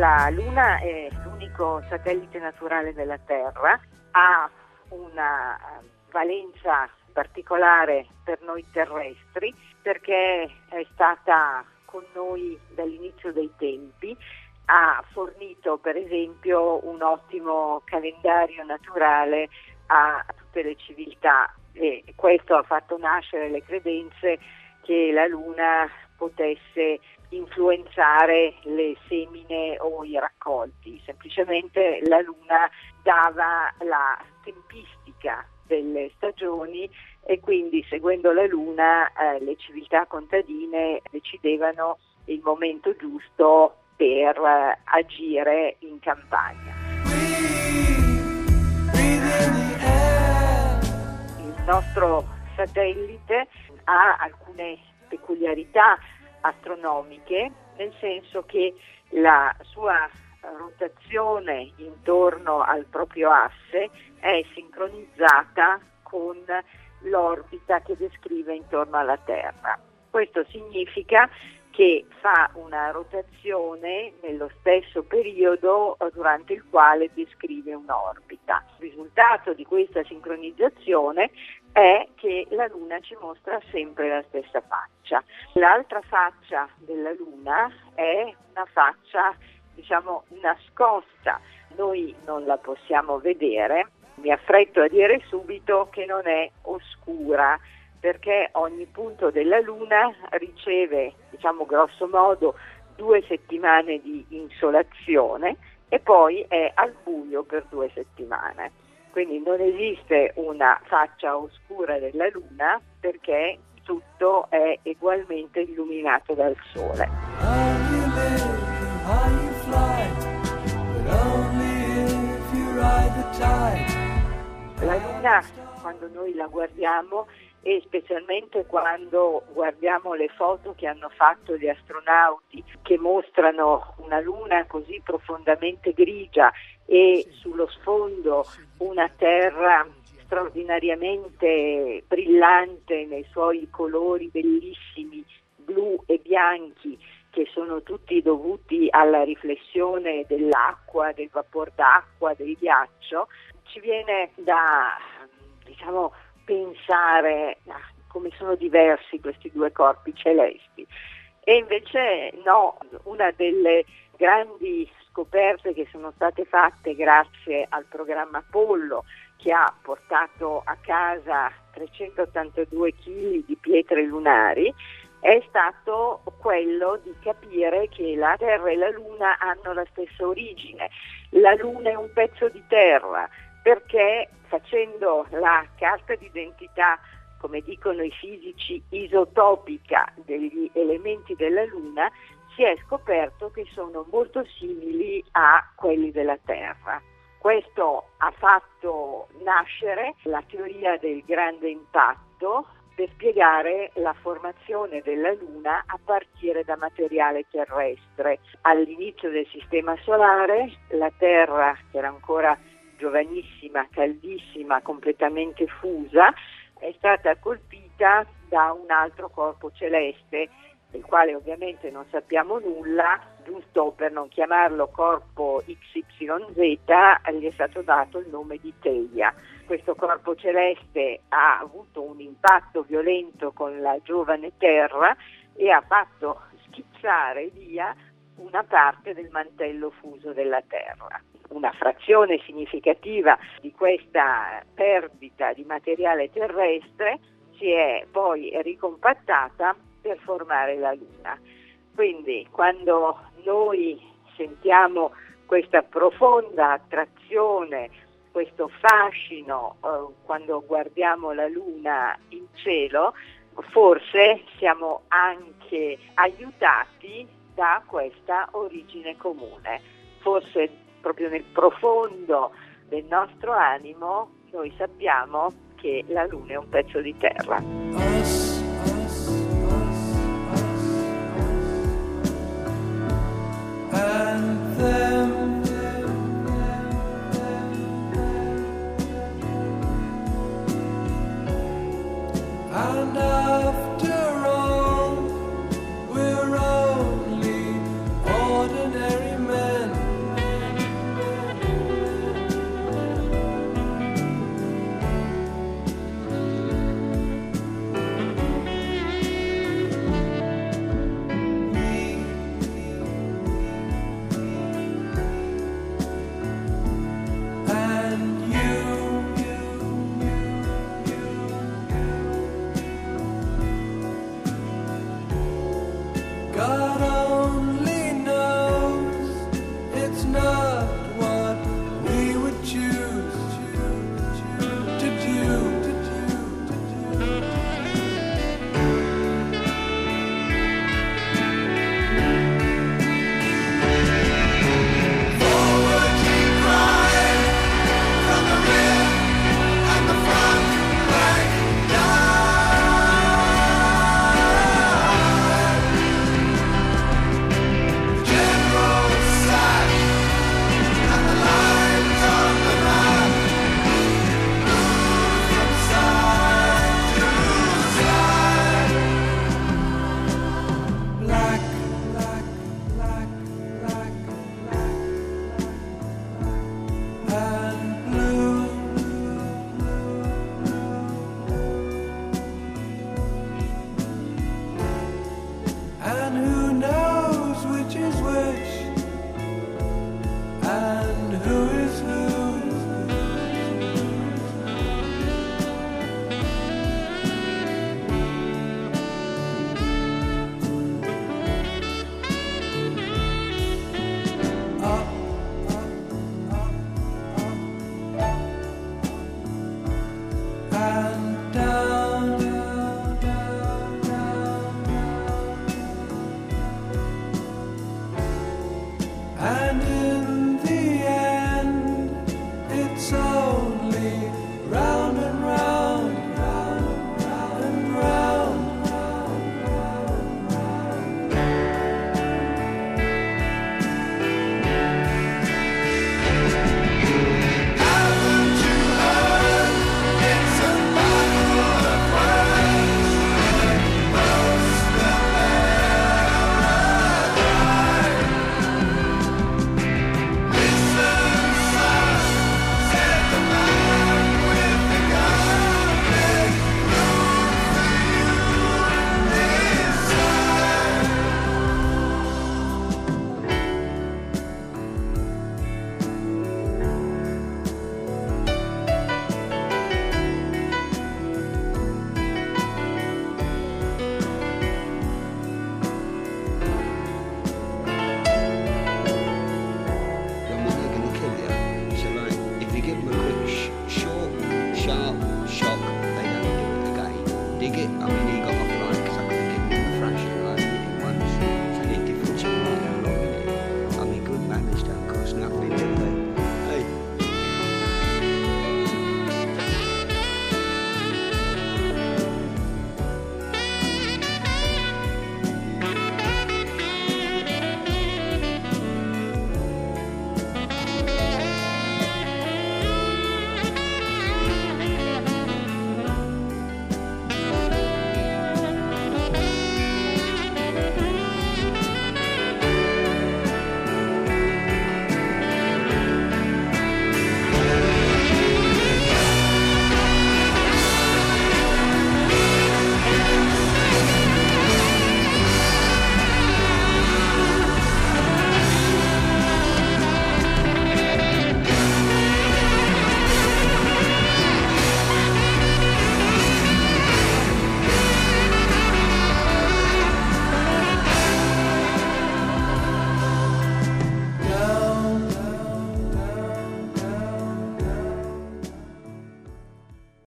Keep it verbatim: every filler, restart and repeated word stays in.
La Luna è l'unico satellite naturale della Terra, ha una valenza particolare per noi terrestri perché è stata con noi dall'inizio dei tempi, ha fornito per esempio un ottimo calendario naturale a tutte le civiltà e questo ha fatto nascere le credenze che la Luna potesse influenzare le semine o i raccolti. Semplicemente la Luna dava la tempistica delle stagioni e quindi seguendo la Luna eh, le civiltà contadine decidevano il momento giusto per eh, agire in campagna. Il nostro satellite ha alcune peculiarità astronomiche, nel senso che la sua rotazione intorno al proprio asse è sincronizzata con l'orbita che descrive intorno alla Terra. Questo significa che fa una rotazione nello stesso periodo durante il quale descrive un'orbita. Il risultato di questa sincronizzazione è che la Luna ci mostra sempre la stessa faccia. L'altra faccia della Luna è una faccia, diciamo, nascosta. Noi non la possiamo vedere. Mi affretto a dire subito che non è oscura, perché ogni punto della Luna riceve, diciamo grosso modo, due settimane di insolazione e poi è al buio per due settimane. Quindi non esiste una faccia oscura della Luna perché tutto è ugualmente illuminato dal Sole. La Luna, quando noi la guardiamo, e specialmente quando guardiamo le foto che hanno fatto gli astronauti che mostrano una Luna così profondamente grigia e sullo sfondo una Terra straordinariamente brillante nei suoi colori bellissimi, blu e bianchi, che sono tutti dovuti alla riflessione dell'acqua, del vapor d'acqua, del ghiaccio, ci viene da, diciamo, pensare ah, come sono diversi questi due corpi celesti. E invece no, una delle grandi scoperte che sono state fatte grazie al programma Apollo, che ha portato a casa trecentottantadue chili di pietre lunari, è stato quello di capire che la Terra e la Luna hanno la stessa origine. La Luna è un pezzo di terra, perché facendo la carta d'identità, come dicono i fisici, isotopica degli elementi della Luna, si è scoperto che sono molto simili a quelli della Terra. Questo ha fatto nascere la teoria del grande impatto per spiegare la formazione della Luna a partire da materiale terrestre. All'inizio del Sistema Solare, la Terra, che era ancora giovanissima, caldissima, completamente fusa, è stata colpita da un altro corpo celeste, del quale ovviamente non sappiamo nulla, giusto per non chiamarlo corpo X Y Z, gli è stato dato il nome di Theia. Questo corpo celeste ha avuto un impatto violento con la giovane Terra e ha fatto schizzare via una parte del mantello fuso della Terra. Una frazione significativa di questa perdita di materiale terrestre si è poi ricompattata per formare la Luna. Quindi quando noi sentiamo questa profonda attrazione, questo fascino eh, quando guardiamo la Luna in cielo, forse siamo anche aiutati da questa origine comune. Forse proprio nel profondo del nostro animo noi sappiamo che la Luna è un pezzo di terra. Us, us, us, us. And them, them, them, them. And after all, we're only ordinary men. sarà un